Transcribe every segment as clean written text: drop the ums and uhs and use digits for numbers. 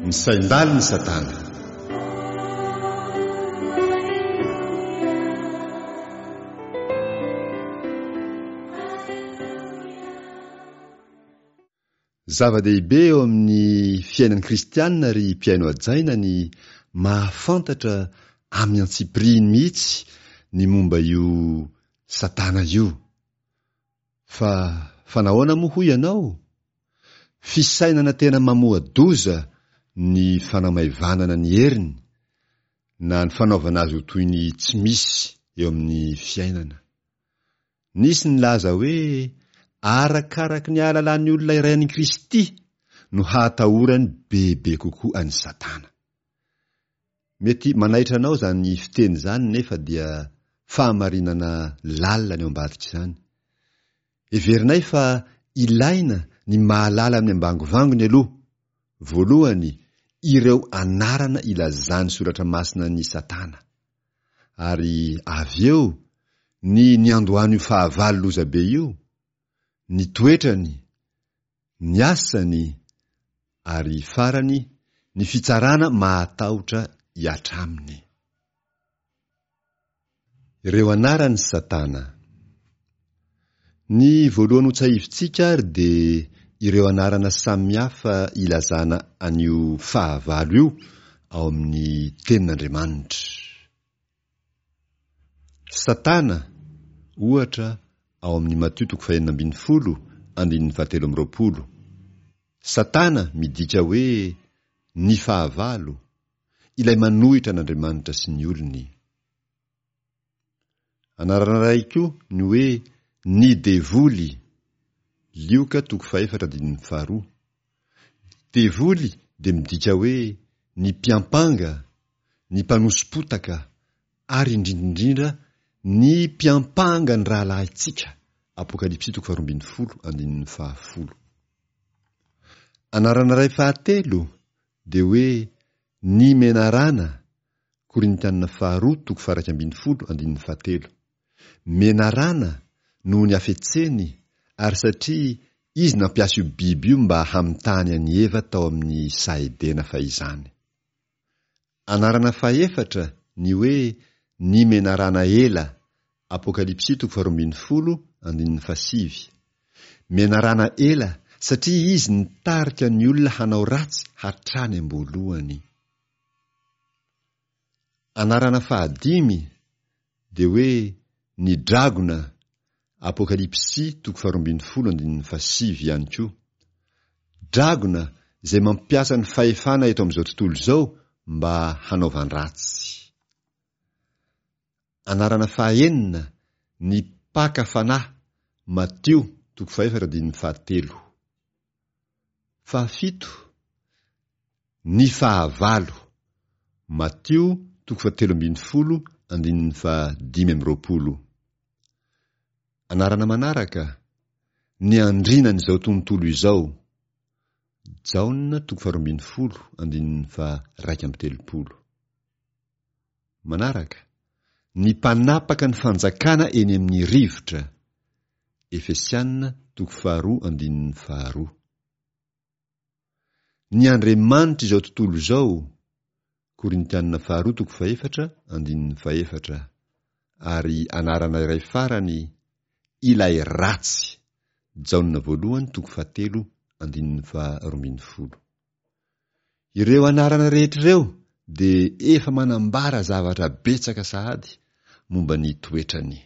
Misaindalo ny Satana. Zava-dehibe eo amin'ny fiainan'ny kristianina ry mpiaino ajaina ny mahafantatra amin'ny antsipiriny mihitsy ny momba io Satana io. Fa nahoana moa hoy ianao? Fisainana tena mamoadoza ny fanamaivanana ny heriny na ny fanaovana azy ho toy ny tsy misy eo amin'ny fiainana. Nisy ny laza hoe arakaraky ny ahalalany olona iray an'i Kristy no hatahorany bebe kokoa an'i Satana. Mety manaitra anao zany fiteny zany nefa dia fahamarinana lalina eo ambadika izany. Heverinay fa ilaina ny mahalala amin'ny ambangovango aloha. Voalohany, ireo anarana ilazany soratra masina ny Satana. Ary avy eo ny andohany io fahavalo loza be io, ny toetrany, ny asany, ary farany ny fitsarana mahatahotra hiatraminy. Ireo anaran'ny Satana. Ny voalohany ho tsahivitsika ary dia ireo anarana samihafa ilazana an'io fahavalo io ao amin'ny tenin'Andriamanitra. Satana, ohatra ao amin'ny Matio 5:17. Satana midika hoe ny fahavalo, ilay manohitra an'Andriamanitra sy ny olony. Anarana iray koa ny hoe ny devoly, Lioka 4:2. Devoly dia midika hoe ny mpiampanga, ny mpanosom-potaka, ary indrindra ny mpiampanga ny rahalahitsika. Apokalipsy 12:10. Anarana iray fahatelo dia hoe ny menarana, Korintianina 2:1-7. Menarana noho ny afetseny, ary satria izy nampiasa io biby io mba hamitany an'i Eva tao amin'ny Saedena fahizany. Anarana fahaefatra ny hoe ny menarana ela, Apokalipsy 12:7. Menarana ela satria izy nitarika ny olona hanao ratsy hatrany am-boalohany. Anarana fahadimy dia hoe ny dragona, Apokalipsy 12:7 ihany koa. Dragona izay mampiasa ny fahefana eto amin'izao tontolo izao mba hanaovan ratsy. Anarana fahaenina ny mpaka fanahy, Matio 4:7. Fahafito ny fahavalo, Matio 13:15-20. Anarana manaraka ny andrinan'izao tontolo izao, Jaona 12:1-3:30. Manaraka ny mpanapaka ny fanjakana eny amin'ny rivotra, Efesianina 2:2. Ny Andriamanitra izao tontolo izao, Korintianina 2:4-4. Ary anarana iray farany, ilay ratsy, Jaona 1:7-12. Ireo anarana rehetr'ireo dia efa manambara zavatra betsaka sahady momba ny toetrany.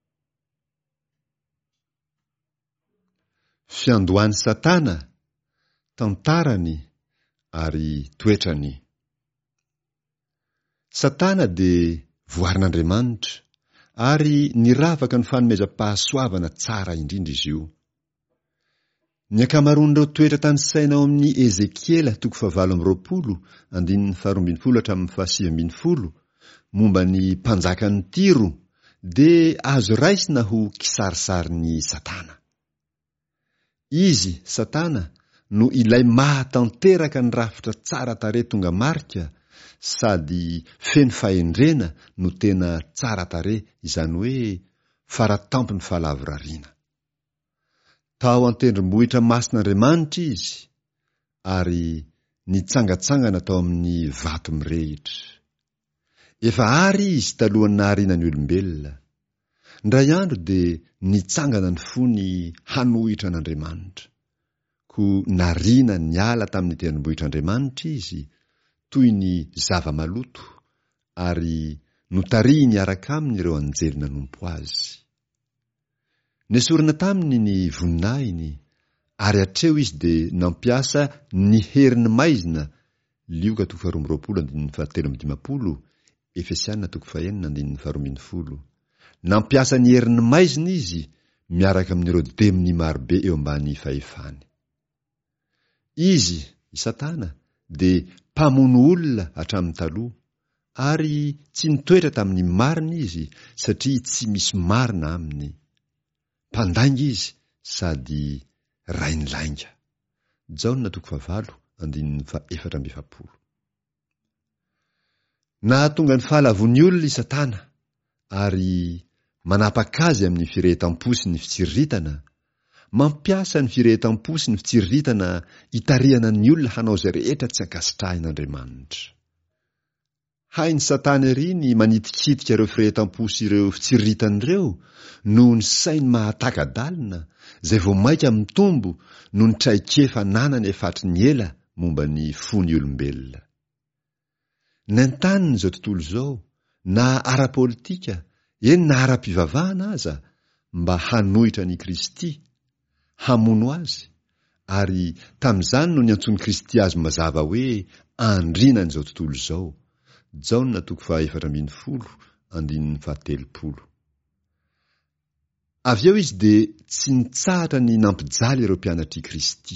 Fiandohan'ny Satana, tantarany ary toetrany. Satana dia voarin'Andriamanitra ary niravaka ny fanomezam-pahasoavana tsara indrindra izy io. Ny ankamaroan'ireo toetra tany saina ao amin'ny Ezekiela 9:12-12 momba ny mpanjakan'ny Tiro dia azo raisina ho kisarisarin'ny Satana. Izy, Satana, no ilay mahatanteraka ny rafitra tsara tarehy tonga marika sady feno fahendrena no tena tsara tarehy, izany hoe faratampo ny fahalavorariana. Tao an-tendrombohitra masin'Andriamanitra izy, ary nitsangatsangana tao amin'ny vato mirehitra. Efa ary izy talohany nahariana ny olombelona. Ndray andro dia nitsangana ny fony hanohitra an'Andriamanitra. Ko nariana ny ala tamin'ny tendrombohitr'Andriamanitra izy toy ny zava-maloto ary notarihiny araka aminy ireo anjely nanompo azy. Nesorina taminy ny voninahiny ary hatreo izy dia nampiasa ny heriny maizina. Lioka 2:17-20, Efesiana 4:9-20. Nampiasa ny heriny maizina izy miaraka amin'ireo demony marobe eo ambany fahefany. Izy, i Satana, dia mpamono olona hatramin'ny taloha ary tsy nitoetra tamin'ny marina izy satria tsy misy marina aminy. Mpandainga izy sady rainy lainga. Jaona 5:4-7. Nahatonga ny fahalavony olona i Satana ary manapaka azy amin'ny firehetam-po sy ny fitsiriritana. Mampiasa ny firehetam-po sy ny fitsiriritana hitarihana ny olona hanao izay rehetra tsy ankasitrahan'Andriamanitra. Hainy Satana ery ny manitikitika ireo firehetam-po sy ireo fitsiriritana noho ny sainy mahataka-dalina izay vao maika mitombo noho ny traikefa nanany efatry ny ela momba ny fony olombelona. Ny an-taniny izao tontolo izao, na ara-politika, eny na ara-pivavahana aza, mba hanohitra ny Kristy, hamono azy, ary tamin'izany no niantsony Kristy azy mazava hoe andriana n'izao tontolo izao. Jaona 4:10-7. Avy eo izy dia tsy nitsahatra ny nampijaly ireo mpianatry Kristy.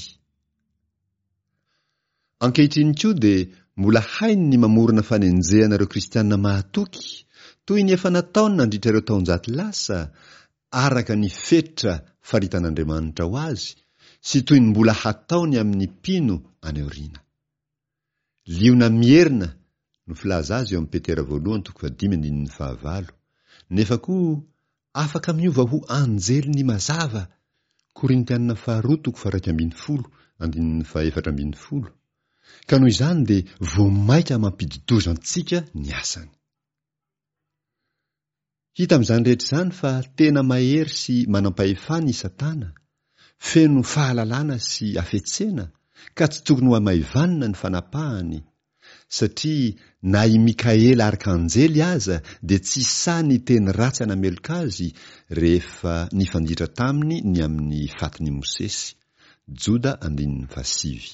Ankehitriny koa dia mbola hainy ny mamorona fanenjehana ireo kristianina mahatoky, toy ny efa nataony nandritra ireo taonjato lasa, araka ny fetra faritan'Andriamanitra ho azy, sy toy ny mbola hataony amin'ny mpino any aoriana. Liona mierina no filaza azy eo amin'ny Petera 1:5-9. Nefa koa afaka miova ho anjely ny mazava. Korintianina 2:1-7. Ka noho izany dia voamaika mampididozo antsika ny asany. Hita amin'izany rehetra izany fa tena mahery sy manampahefana i Satana, feno fahalalana sy afetsena, ka tsy tokony ho amaivanina ny fanapahany, satria na i Mikaela arkanjely aza dia tsy sa ny teny ratsy anameloka azy rehefa nifanditra taminy ny amin'ny fatiny Mosesy. Joda 9:7.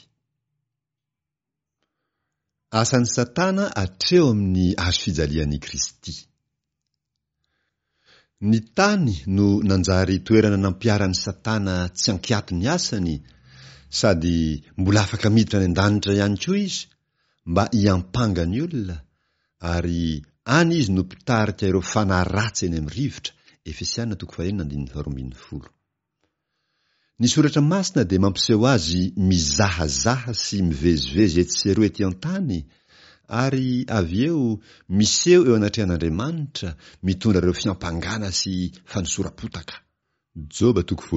Asan'ny Satana hatreo amin'ny azo fijalian'i Kristy. Ny tany no nanjary toerana nampiaran'ny Satana tsy ankiato ny asany, sady mbola afaka miditra any an-danitra ihany koa izy, mba hiampanga ny olona, ary any izy no mpitarika ireo fanahy ratsy eny amin'ny rivotra. Efesiana 4:1-12. Ny soratra masina dia mampiseho azy mizahazaha sy mivezivezy etsy sy eroa ety an-tany, ary avy eo miseho eo anatrehan'Andriamanitra mitondra ireo fiampangana sy fanosorapotaka. Joba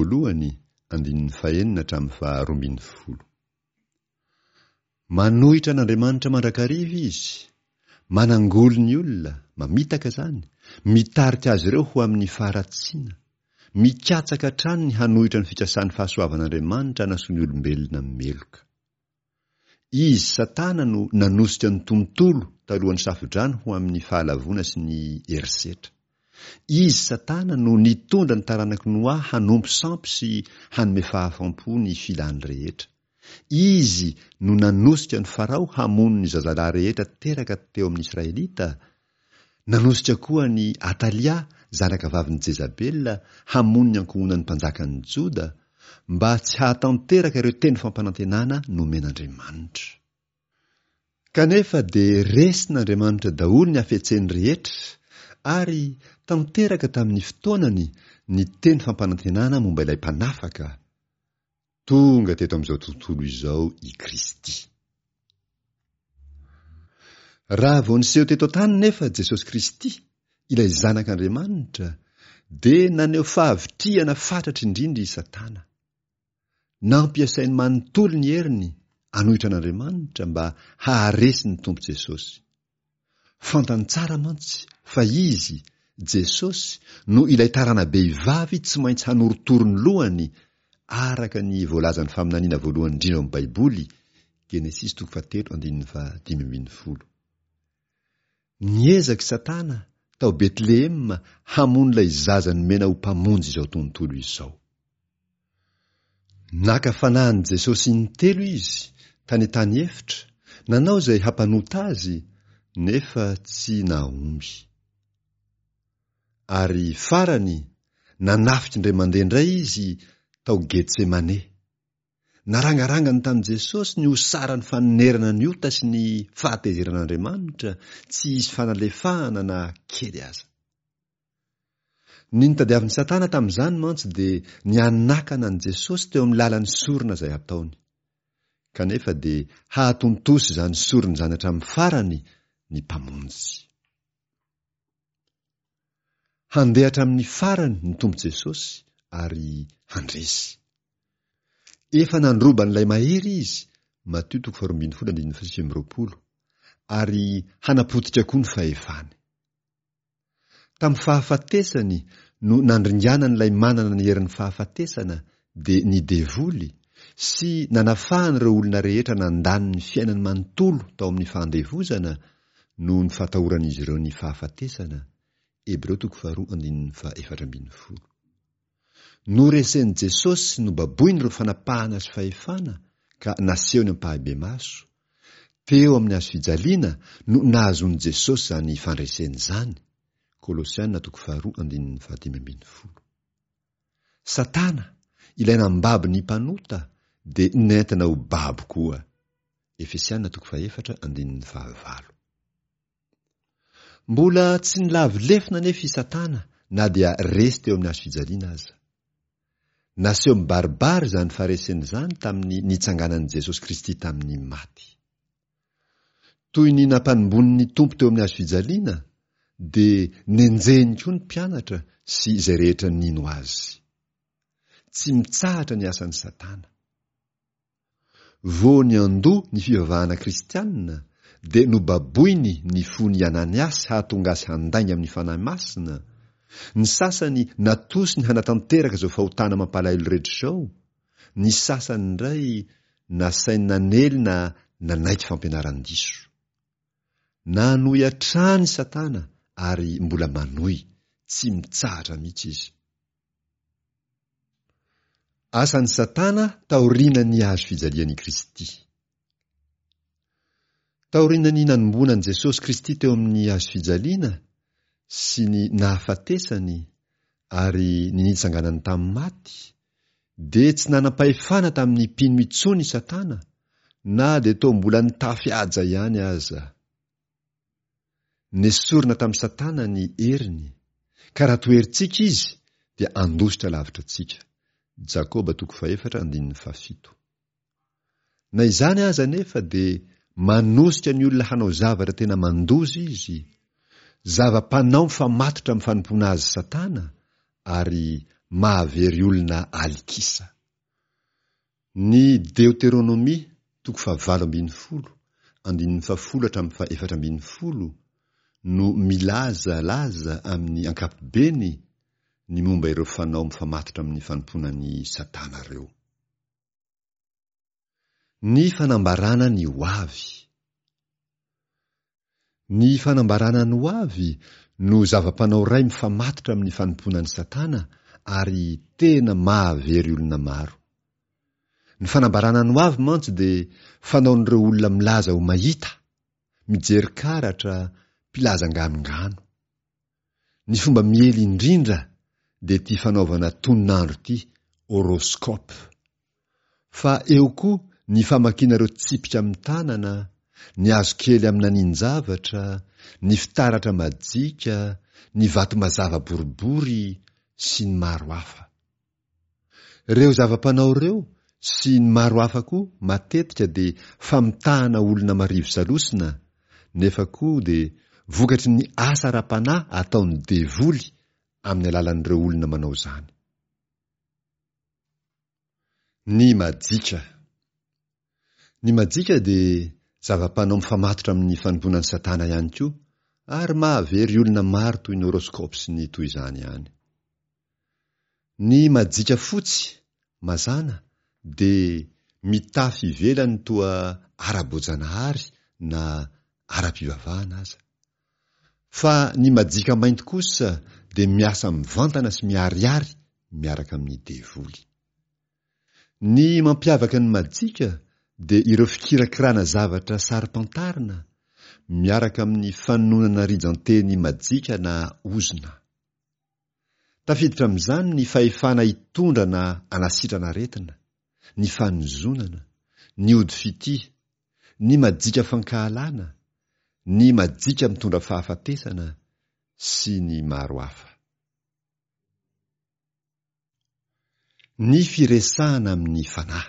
1:1-12. Manohitra an'Andriamanitra mandrakariva izy, manangolo ny olona, mamitaka zany, mitarika azy ireo ho amin'ny faharatsiana, mikatsaka hatrany ny hanohitra ny fikasan'ny fahasoavan'Andriamanitra hanasoa ny olombelona meloka. Izy Satana no nanosika ny tontolo talohan'ny safodrano ho amin'ny fahalavona sy ny herisetra. Izy Satana no nitondra ny taranaki Noa hanompo sampy sy hanome fahafampo ny filany rehetra. Izy no nanosika ny Farao hamono ny zazalahy rehetra teraka teo amin'ny Israelita. Nanosika koa ny Atalia, zanaka vavin'i Jezabela, hamono ny ankohonan'ny mpanjakan'ny Joda, mba tsy hahatanteraka ireo teny fampanantenana nomen'Andriamanitra. Kanefa dia resin'Andriamanitra daholo ny hafetseny rehetra, ary tanteraka tamin'ny fotoanany ny teny fampanantenana momba ilay mpanafaka. Tonga teto amin'izao tontolo izao i Kristy. Raha vao niseho teto an-tany nefa Jesosy Kristy, ilay zanak'Andriamanitra, dia naneho fahavitriana fatratra indrindra i Satana. Nampiasainy manontolo ny heriny anohitra an'Andriamanitra mba haharesy ny tompo Jesosy. Fantany tsara mantsy fa izy, Jesosy, no ilay taranabe ivavy tsy maintsy hanorotoro ny lohany araka ny voalazan'ny faminaniana voalohany indrindra amin'ny Baiboly, Genesis 3:5-10. Niezaky Satana tao Betlehema hamono ilay zaza nomena ho mpamonjy izao tontolo izao. Naka fanahany Jesosy ny telo izy tany efitra, nanao izay hampanota azy, nefa tsy nahomby. Ary farany nanafitra indray mandeha indray izy tao Getsemane. Narangarangany tamin'i Jesosy ny hosarany fanonerana ny ota sy ny fahatezeran'Andriamanitra, tsy hisy fanalefahana na kely aza. Ny nitadiavin'ny Satana tamin'izany mantsy dia ny hanakana an' Jesosy teo amin'ny lalan'ny sorona izay ataony. Kanefa dia hahatontosy izany sorona izany hatramin'ny farany ny mpamonjy. Handeha hatramin'ny farany ny tompo Jesosy ary handresy. Efa nandroban'ilay mahery izy, Matthieu 4:20, ary hanapotika koa ny fahefany. Tamin'ny fahafatesany no nandringanan'ilay manana ny herin'ny fahafatesana dia ny devoly sy nanafahany ireo olona rehetra nandany ny fiainany manontolo tao amin'ny fandevozana no ny fatahoran'izy ireo ny fahafatesana. Hebreo 2:4. Noresen'i Jesosy no baboiny ireo fanapahana sy fahefana ka nasehony ampahabe maso. Teo amin'ny hazo fijaliana no nahazon'i Jesosy izany fandreseny izany. Kolosiana 2:15. Satana ilay nambaby ny mpanota dia nentina ho babo koa. Efesiana 4:4. Mbola tsy nilavy lefina nefa i Satana na dia resy teo amin'ny hazo fijaliana aza. Naseho mibaribary izany fahareseny izany tamin'ny nitsanganan'i Jesosy Kristy tamin'ny maty. Toy ny nampanimbony ny tompo teo amin'ny hazo fijaliana dia nenjeny koa ny mpianatra sy izay rehetra nino azy. Tsy mitsahatra ny asan'ny Satana. Vo ny andoha ny fivavahana kristianina dia nobaboiny ny fony Ananiasy hahatonga azy handainga amin'ny fanahy masina. Ny sasany natosy ny hanatanteraka izao fahotana mampalahelo rehetra izao. Ny sasany indray nasainy nanely na nanaiky fampianaran-diso. Nanohy hatrany Satana ary mbola manohy, tsy mitsahatra mihitsy izy. Asan'ny Satana taoriana ny hazo fijalian'i Kristy. Taoriana ny nanombonan Jesosy Kristy teo amin'ny hazo fijaliana sy ny nahafatesany ary ny nitsanganany tamin'ny maty, dia tsy nanam-pahefana tamin'ny mpino mitsony i Satana, na dia tao mbola nitafy aja ihany aza. Nesorina tamin'ny Satana ny heriny, ka raha toerintsika izy dia andositra lavitra antsika. Jakoba 4:7. Na izany aza nefa dia manosika ny olona hanao zavatra tena mandozy izy, zava-panao mifamatotra amin'ny fanompoana azy Satana, ary mahavery olona alikisa. Ny Deuteronomia 7:10-10 no milazalaza amin'ny ankapobeny ny momba ireo fanao mifamatotra amin'ny fanompoanan'ny Satana ireo. Ny fanambarana ny hoavy. Ny fanambarana ny hoavy no zava-panao iray mifamatotra amin'ny fanompoanan'ny Satana ary tena mahavery olona maro. Ny fanambarana ny hoavy mantsy dia fanaon'ireo olona milaza ho mahita, mijery karatra, mpilaza nganongano. Ny fomba miely indrindra dia ity fanaovana toninandro ity, horoscope. Fa eo koa ny famakiana ireo tsipika amin'ny tanana, ny hazo kely amin'ny anin-javatra, ny fitaratra majika, ny vato mazava boribory sy ny maro hafa. Ireo zava-panao ireo sy ny maro hafa koa matetika dia famitahana olona marivo salosina, nefa koa dia vokatry ny asa ra-panahy ataon'ny devoly amin'ny alalan'ireo olona manao izany. Ny majika. Ny majika dia zava-panao mifamatotra amin'ny fanompoana ny Satana ihany koa, ary mahavery olona maro toy ny horoscope sy ny toy izany ihany. Ny majika fotsy, mazana, dia mitafy ivelany toa ara-boajanahary na ara-pivavahana aza. Fa ny majika mainty kosa dia miasa mivantana sy miariary miaraka amin'ny devoly. Ny mampiavaka ny majika dia ireo fikirakirana zavatra sarim-pantarina miaraka amin'ny fanonona rijanteny majika na ozona. Tafiditra amin'izany ny fahefana hitondra na anasitrana aretina, ny fanozonana, ny ody fity, ny majika fankahalana, ny majika mitondra fahafatesana sy ny maro hafa. Ny firesahana amin'ny fanahy.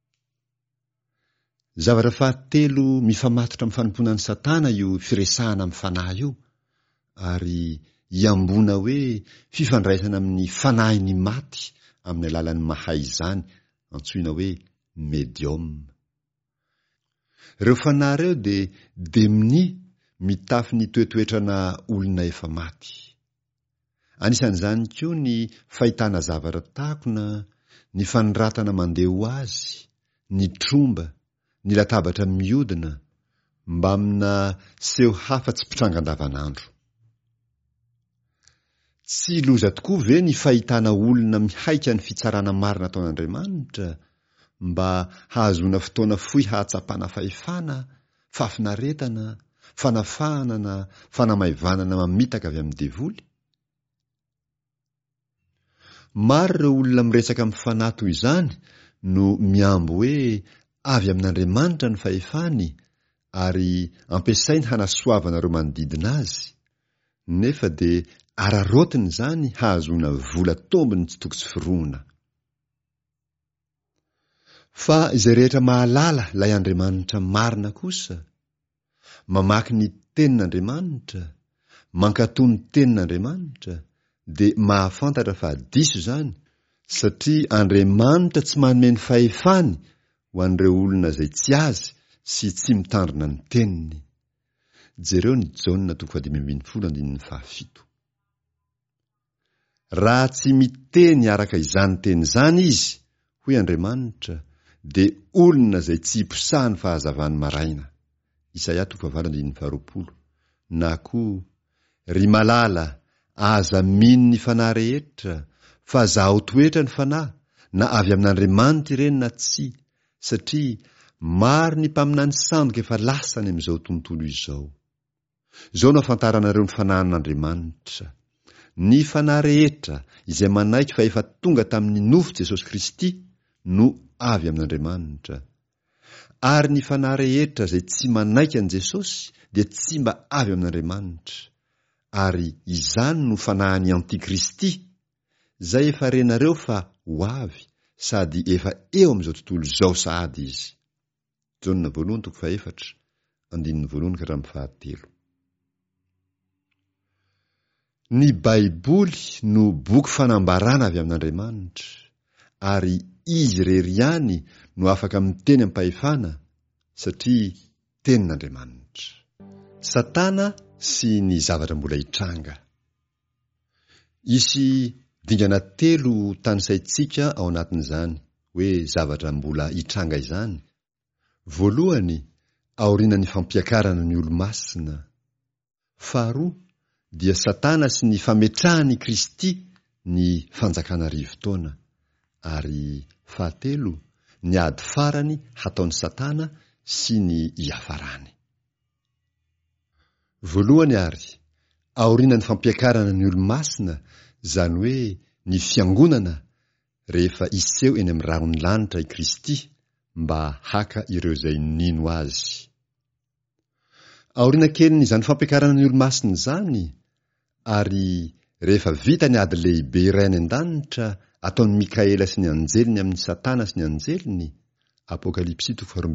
Zavatra fahatelo mifamatotra amin'ny fanompoana ny Satana io firesahana amin'ny fanahy io, ary iambona hoe fifandraisana amin'ny fanahy ny maty amin'ny alalan'ny mahay izany, antsoina hoe médium. Ireo fanahy ireo dia demoni mitafy ny toetoetrana olona efa maty. Anisan'izany koa ny fahitana zavatra takona, ny fanoratana mandeha ho azy, ny tromba, ny latabatra miodina, mba amina seho hafa tsy mpitranga andavanandro. Tsy loza tokoa ve ny fahitana olona mihaika ny fitsarana marina ataon'Andriamanitra mba hahazoana fotoana fohy hahatsapana fahefana, fahafinaretana, fanafahana na fanamaivana mamitaka avy amin'ny devoly? Maro ireo olona miresaka amin'ny fanahy toy izany no miambo hoe avy amin'Andriamanitra ny fahefany ary ampiasainy hanasoavana ireo manodidina azy, nefa dia ararotiny izany hahazoana vola tombony tsy tokony tsy firohana. Fa izay rehetra mahalala ilay Andriamanitra marina kosa, mamaky ny tenin'Andriamanitra, mankatony tenin'Andriamanitra, dia mahafantatra fa diso izany, satria Andriamanitra tsy manome ny fahefany ho an'ireo olona izay tsy azy sy tsy mitandrina ny teniny. Jereo ny Jaona 5:7. Raha tsy miteny araka izany teny izany izy, hoy Andriamanitra, dia olona izay tsy hiposahany fahazavany maraina. Isaia 9:20. Na koa, ry malala, aza mino ny fanahy rehetra, fa zaho toetra ny fanahy, na avy amin'Andriamanitra ireny na tsy, satria maro ny mpaminany sandoka efa lasany amin'izao tontolo izao. Izao no ahafantaranareo ny fanahin'Andriamanitra. Ny fanahy rehetra izay manaiky fa efa tonga tamin'ny nofo Jesosy Kristy no avy amin'Andriamanitra. Ary ny fanahy rehetra izay tsy manaiky an' Jesosy dia tsy mba avy amin'Andriamanitra. Ary izany no fanahin'ny Antikristy, izay efa renareo fa ho avy, sady efa eo amin'izao tontolo izao sahady izy. Jaona 1:4-7. Ny Baiboly no boky fanambarana avy amin'Andriamanitra, ary izy irery ihany no afaka miteny am-pahefana, satria tenin'Andriamanitra. Satana sy ny zavatra mbola hitranga. Isy dingana 3 tanisaitsika ao anatin'izany, hoe zavatra mbola hitranga izany. Voalohany, aorianan'ny fampiakarana ny olo-masina. Faharoa, dia Satana sy ny fametrahany Kristy ny fanjakana rivo-taona. Ary fahatelo, ny ady farany hataon'ny Satana sy ny hiafarany. Voalohany ary, aorianan'ny fampiakarana ny olo-masina, izany hoe ny fiangonana rehefa iseho eny amin'ny rahony lanitra i Kristy mba haka ireo izay nino azy. Aoriana kelin' izany fampiakarana ny olo-masina izany, ary rehefa vita ny ady lehibe iray any an-danitra ataon'ny Mikaela sy ny anjeliny amin'ny Satana sy ny anjeliny, Apokalipsy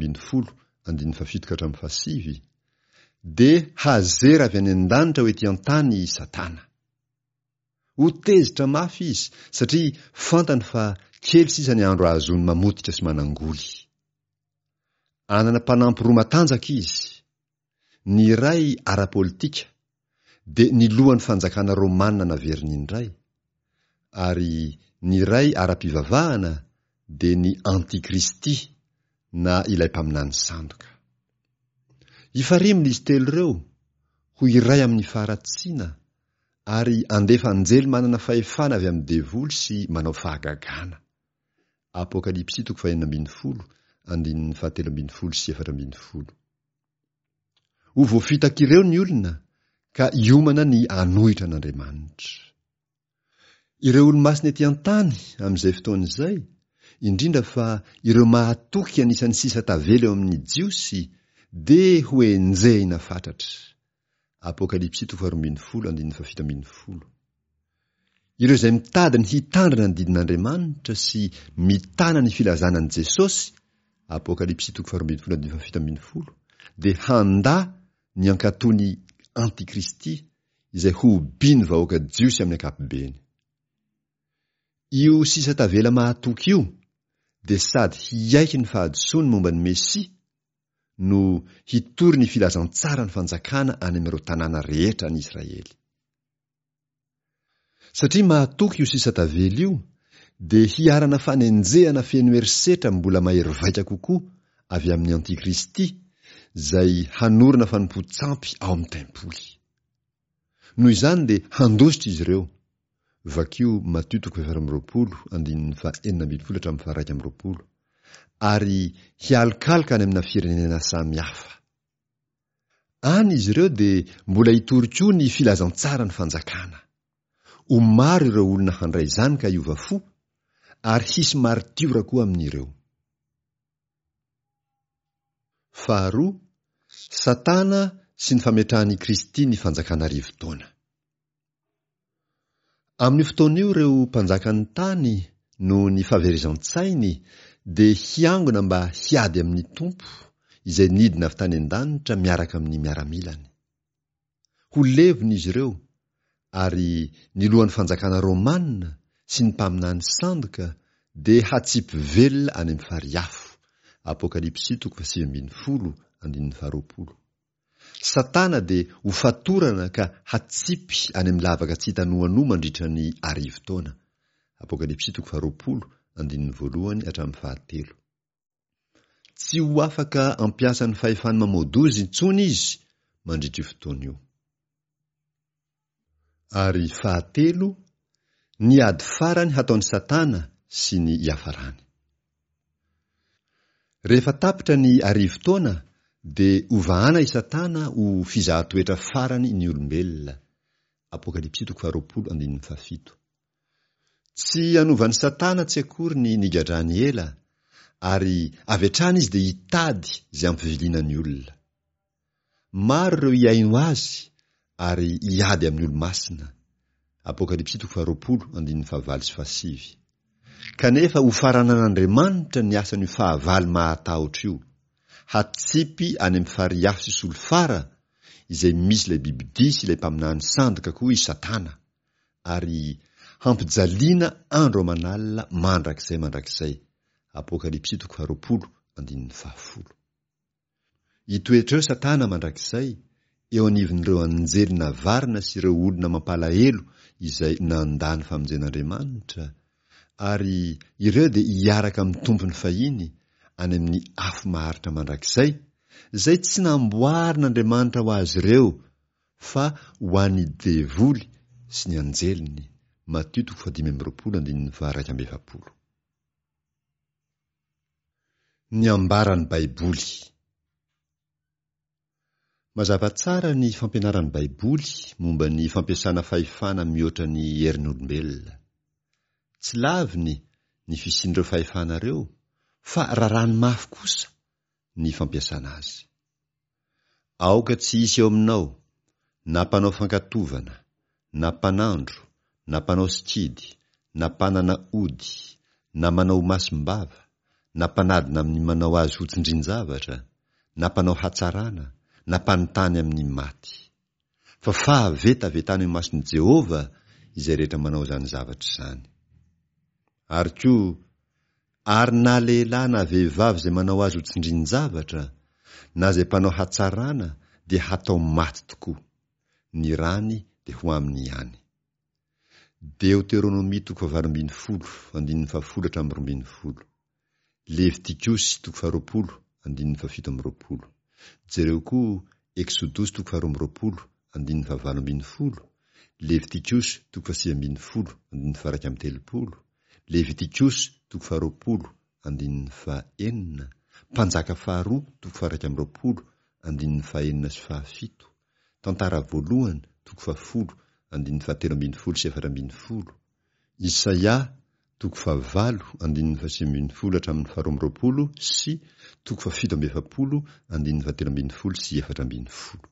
12:7-7, dia hazera avy any an-danitra ho ety an-tany i Satana. Ho tezitra mafy izy, satria fantany fa kely sisa ny andro ahazony mamotika sy manangoly. Anana mpanampy roa matanjaka izy. Ny iray ara-politika, dia ny lohan'ny fanjakana Romanina naveriny indray. Ary ny iray ara-pivavahana, dia ny antikristy na ilay mpaminany sandoka. Ifarimina izy telo ireo ho iray amin'ny faharatsiana, ary andefa anjely manana fahefana avy amin'ny devoly sy manao fahagagana. Apokalipsy 4:17-4:10. Ho voafitaka ireo ny olona ka iomana ny anohitra an'Andriamanitra. Ireo olo-masina ety an-tany amin'izay fotoana izay, indrindra fa ireo mahatoky anisan'ny sisa tavela eo amin'ny jiosy, dia ho enjehina fatratra. Apokalipsy 4:17. Ireo izay mitady ny hitandrina ny didin'Andriamanitra sy mitana ny filazanan'i Jesosy, Apokalipsy 4:17, dia handa ny ankatony antikristy izay ho biny vahoaka jiosy amin'ny ankapobeny. Io sisa tavela mahatoky io dia sady hiaiky ny fahadisoany momba ny Mesia no hitory ny filazantsara ny fanjakana any amin'ireo tanàna rehetra any Israely. Satria mahatoky io sisa tavela io, dia hiarana fanenjehana feno herisetra mbola mahery vaika kokoa avy amin'ny antikristy, izay hanorina fanompo-tsampy ao amin'ny tempoly. Noho izany dia handositra izy ireo. Vakio Matio 20:1-12. Ary hialokaloka any amina firenena samy hafa. Any izy ireo dia mbola hitoriko ny filazantsara ny fanjakana. Ho maro ireo olona handray izany ka hiova fo, ary hisy martiora koa amin'ireo. Faharoa, Satana sy ny fametrahany Kristy ny fanjakana rivo-taona. Amin'ny fotoana io ireo mpanjakany tany no ny fahaverizan-tsainy dia hiangona mba hiady amin'ny tompo izay nidina avy tany an-danitra miaraka amin'ny miaramilany. Ho levona izy ireo, ary ny lohan'ny fanjakana Romanina sy ny mpaminany sandoka dia hatsipy velona any amin'ny fariafo. Apokalipsy 7:20-20. Satana dia ho fatorana ka hatsipy any amin'ny lavaka tsy hitanohanoa mandritra ny arivo-taona. Apokalipsy 20:1-3. Tsy ho afaka ampiasa ny fahefany mamoadozy intsony izy mandritra io fotoana io. Ary fahatelo, ny ady farany hataon'ny Satana sy ny iafarany. Rehefa tapitra ny arivo-taona, dia hovahana i Satana ho fizahan-toetra farany ny olombelona. Apokalipsy 20:7. Tsy hanovan'ny Satana tsy akory ny nigadrany ela, ary avy hatrany izy dia hitady izay ampiviliana ny olona. Maro ireo hiaino azy, ary hiady amin'ny olo-masina. Apokalipsy 20:5-7. Kanefa ho faranan'Andriamanitra ny asan'io fahavalo mahatahotra io, hatsipy any amin'ny fariafo sy solofara izay misy ilay bibidia sy ilay mpaminany sandoka koa i Satana, ary hampijaliana andro aman'alina mandrakizay. Apokalipsy 20:10. Hitoetra eo Satana mandrakizay eo anivon'ireo anjely navarina sy ireo olona mampalahelo izay nandany famonjen'Andriamanitra, ary ireo dia hiaraka amin'ny tompony fahiny any amin'ny afo maharitra mandrakizay, izay tsy namboarin'Andriamanitra ho azy ireo, fa ho an'ny devoly sy ny anjeliny. Matio 5:20-20. Ny ambaran'ny Baiboly. Mazava tsara ny fampianaran'ny Baiboly momba ny fampiasana fahefana mihoatra ny herin'olombelona. Tsy laviny ny fisian'ireo fahefana ireo, fa rarany mafy kosa ny fampiasana azy. Aoka tsy hisy eo aminao na mpanao fankatovana, na mpanandro, na mpanao sikidy, na mpanana ody, na manao masim-bava, na mpanadina amin'ny manao azy ho tsindrin-javatra, na mpanao hatsarana, na mpanontany amin'ny maty. Fa fahavetavetany amin'ny mason'i Jehova izay rehetra manao izany zavatra izany. Ary koa, Ary na lehilahy na vehivavy izay manao azy ho tsindrin-javatra, na izay mpanao hatsarana dia hatao maty tokoa. Ny rany dia ho aminy ihany. Deuteronomia 20:10-20. Levitikosy 20:17. Jereo koa Exodosy 20:20-7. Levitikosy 20:9-13. Levitikosy 20:9. Mpanjaka 2:1-2:7. Tantara voalohany 10:13-14. Isaia 8:9-12 sy 7:13-14.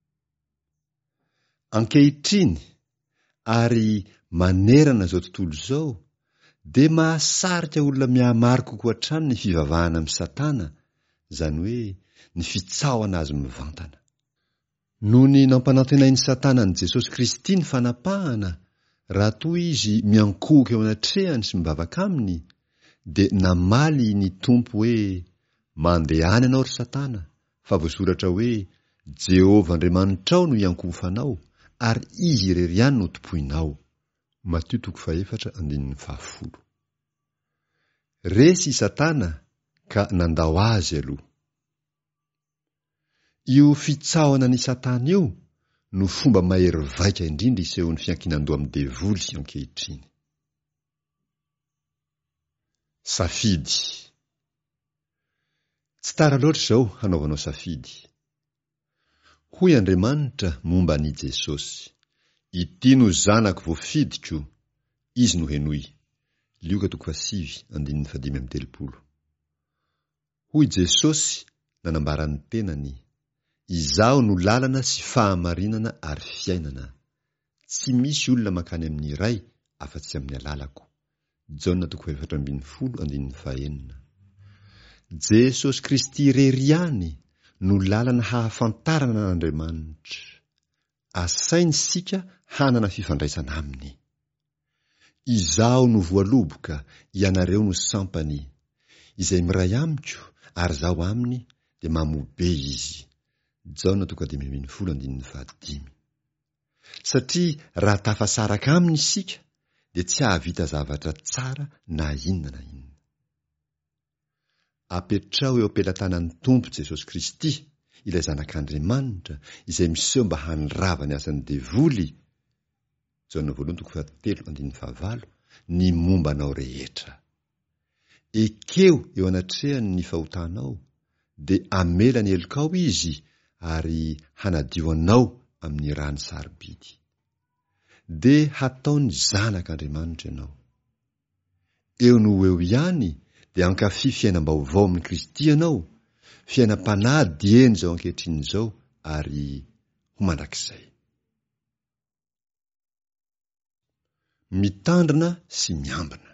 Ankehitriny ary manerana zao tontolo zao, dia mahasarika olona mihamaro kokoa hatrany ny fivavahana amin'ny Satana, zany hoe ny fitsaoana azy mivantana. Noho ny nampanantenain'ny Satana ny Jesosy Kristy ny fanapahana, raha toa izy miankohoka eo anatrehany sy mibavaka aminy, dia namaly ny tompo hoe mandehany ianao ry Satana, fa voasoratra hoe Jehovah Andriamanitrao no iankohofanao ary izy irery ihany no tompoinao. Matio 4:10. Resy i Satana ka nandao azy aloha. Io fitsaoana ny Satana io no fomba mahery vaika indrindra iseho ny fiankinan-doha amin'ny devoly ankehitriny. Safidy. Tsy tara loatra izao hanaovanao safidy. Hoy Andriamanitra momba ny Jesosy: ity no zanako voafidiko, izy no henoy. Lioka 5:5-7. Hoy Jesosy nanambarany tenany: izaho no lalana sy fahamarinana ary fiainana. Tsy misy olona makany amin'ny iray afa-tsy amin'ny alalako. Jaona 4:4-5. Jesosy Kristy irery ihany no lalana hahafantarana n'Andriamanitra. Asainy sika hanana fifandraisana aminy. Izaho no voaloboka, ianareo no sampany. Izay miray amiko ary zaho aminy dia mamobe izy. Jaona 5:10-5. Satria raha tafasaraka aminy isika dia tsy hahavita zavatra tsara na inona na inona. Apetrao eo am-pelantanan'ny Tompo Jesosy Kristy, ilay zanak'Andriamanitra, izay miseho mba hanrava ny asan'ny devoly. Jaona 1:7-5. Ny mombanao rehetra. Ekeo eo anatrehany ny fahotanao, dia amela ny helokao izy ary hanadioanao amin'ny rany sarobidy. Dia hataony zanak'Andriamanitra ianao. Eo no eo ihany dia ankafy fiainam-baovao amin'ny Kristy ianao, fiainam-panady eny zao ankehitriny zao ary ho mandrakizay. Mitandrina sy miambina.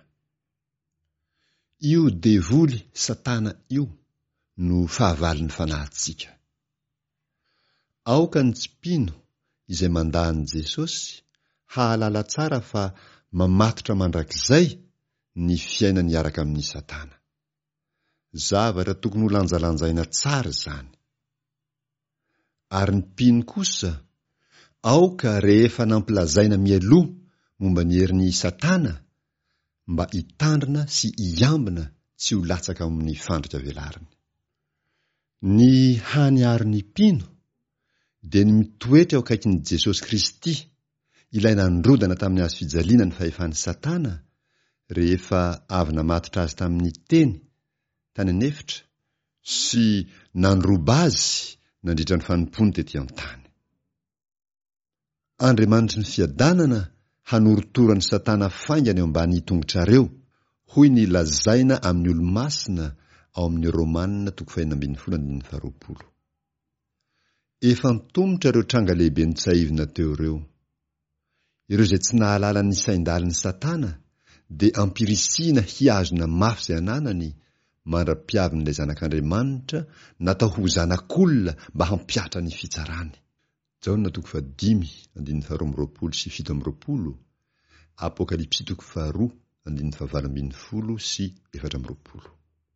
Io devoly Satana io no fahavaliny fanahintsika. Aoka ny tsipino izay mandahan'i Jesosy hahalala tsara fa mamatotra mandrakizay ny fiainany araka amin'ny Satana. Zavatra tokony ho lanjalanjaina tsara zany. Ary ny mpino kosa, aoka rehefa nampilazaina mialoha momba ny herin'ny Satana, mba hitandrina sy hiambina tsy ho latsaka amin'ny fandrika velariny. Ny haniary ny mpino dia ny mitoetra eo akaikin'i Jesosy Kristy, ilay nandrodana tamin'ny hazo fijaliana ny fahefan'ny Satana, rehefa avy namatotra azy tamin'ny teny tany anefitra sy nandroba azy nandritra ny fanompony tetỳ an-tany. Andriamanitra ny fiadanana hanorotorany Satana faingana eo ambany tongotrareo, hoy ny lazaina amin'ny olo-masina ao amin'ny Romanina 5:12. Efa nitomotra ireo tranga lehibe nitsaivina teo ireo. Ireo izay tsy nahalala ny sain-dalin'ny Satana dia ampirisihana hiazona mafy izay ananany, mandra-piavin'ilay zanak'Andriamanitra natao ho zanak'olona mba hampiatra ny fitsarany. Jaona 5:12-17. Apokalipsy sy 420.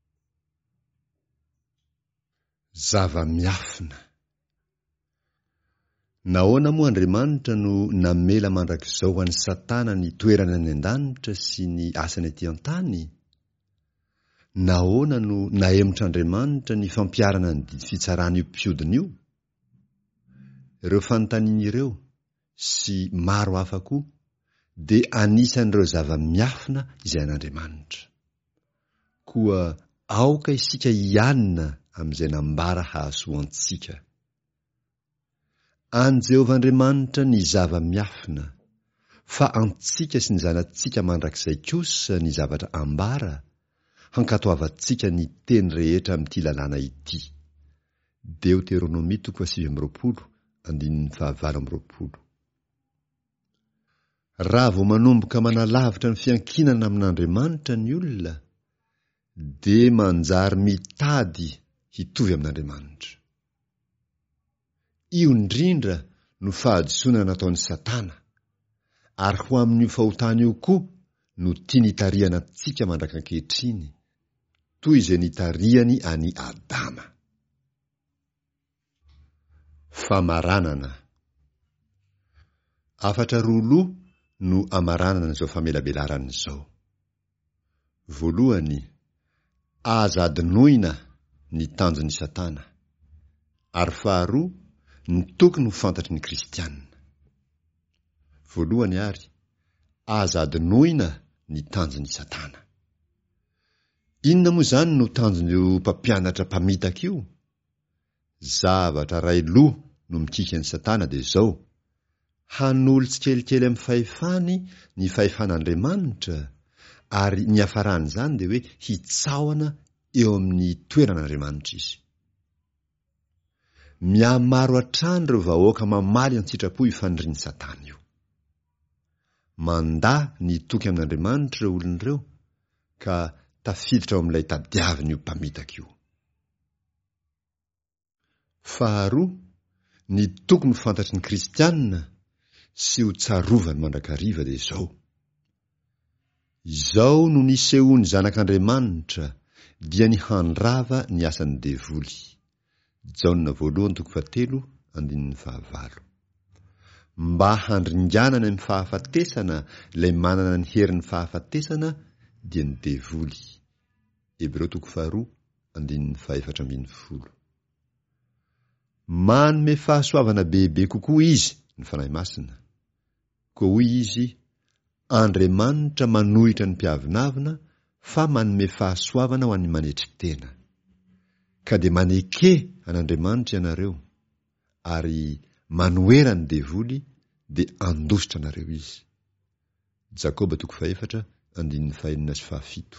Zava-miafina. Nahoana moa Andriamanitra no namela mandrakizao ho an'ny Satana ny toerana ny an-danitra sy ny asany aty an-tany? Nahoana no nahemotr'Andriamanitra ny fampiarana ny didy fitsarana io mpiodina io? Ireo fanontaniana ireo sy maro hafa koa dia anisan'ireo zava-miafina izay an'Andriamanitra. Koa aoka isika hianina amin'izay nambara hahasoantsika. An Jehovahandriamanitra ny zava-miafina, fa antsika sy ny zanatsika mandrakizay kosa ny zavatra ambara, hankatoavantsika ny teny rehetra amin'ity lalàna ity. Deuteronomia 7:20. Raha vao manomboka manalavitra ny fiankinana amin'Andriamanitra ny olona, dia manjary mitady hitovy amin'Andriamanitra. Io indrindra no fahadisoana nataon'ny Satana, ary ho amin'io fahotana io koa no tiany hitariana antsika mandrak-ankehitriny, toy izay nitariany any Adama. Famaranana. 4 no amaranana izao famelabelaran izao. Voalohany, aza adinoina ny tanjon'ny Satana, ary faharoa, ny tokony ho fantatry ny Kristianina. Voalohany ary, aza adinoina ny tanjon'ny Satana. Inona moa izany no tanjon'io mpampianatra mpamitaka io? Zavatra ray loha no mikikan'ny Satana dia izao: hanolo tsikelikely amin'ny fahefany ny fahefan'Andriamanitra, ary ny hafaran'izany dia hoe hitsaoana eo amin'ny toeran'Andriamanitra izy. Mihamaro hatrany ireo vahoaka mamaly an-tsitrapo ifandrin'ny Satana io. Mandà ny toky amin'Andriamanitra ireo olona ireo, ka tafiditra ao amin'ilay tadiaviny io mpamitaka io. Faharoa, ny tokony fantatry ny Kristianina sy ho tsarovany mandrakariva dia izao: izao no nisehoany zanak'Andriamanitra dia ny handrava ny asan'ny devoly. Jaona 1:7-9. Mba handringanana amin'ny fahafatesana ilay manana ny herin'ny fahafatesana dia ny devoly. Hebreo 2:2-4. Manome fahasoavana bebe kokoa izy, ny fanahy masina. Koa hoy izy, Andriamanitra manohitra ny mpiavinavina, fa manome fahasoavana ho an'ny manetry tena. Ka dia maneke an'Andriamanitra ianareo, ary manoera ny devoly dia andositra anareo izy. Jakoba 4:5-7.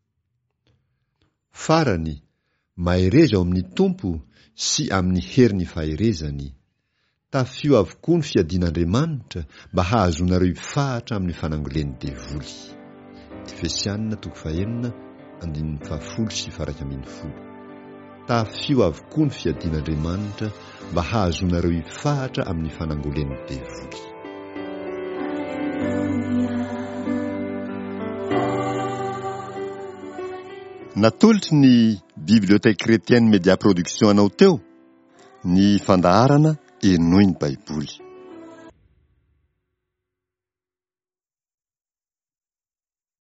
Farany, mahereza ao amin'ny Tompo sy amin'ny herin'ny faherezany. Tafio avokoa ny fiadian'Andriamanitra mba hahazonareo hifahatra amin'ny fanangolen'ny devoly. Efesianina 4:10-10. Tafio avokoa ny fiadian'Andriamanitra mba hahazonareo hifahatra amin'ny fanangolen'ny devoly. Natolotry ny Bibliothèque Chrétienne Média Production anao teo ny fandaharana Enoiny Baiboly.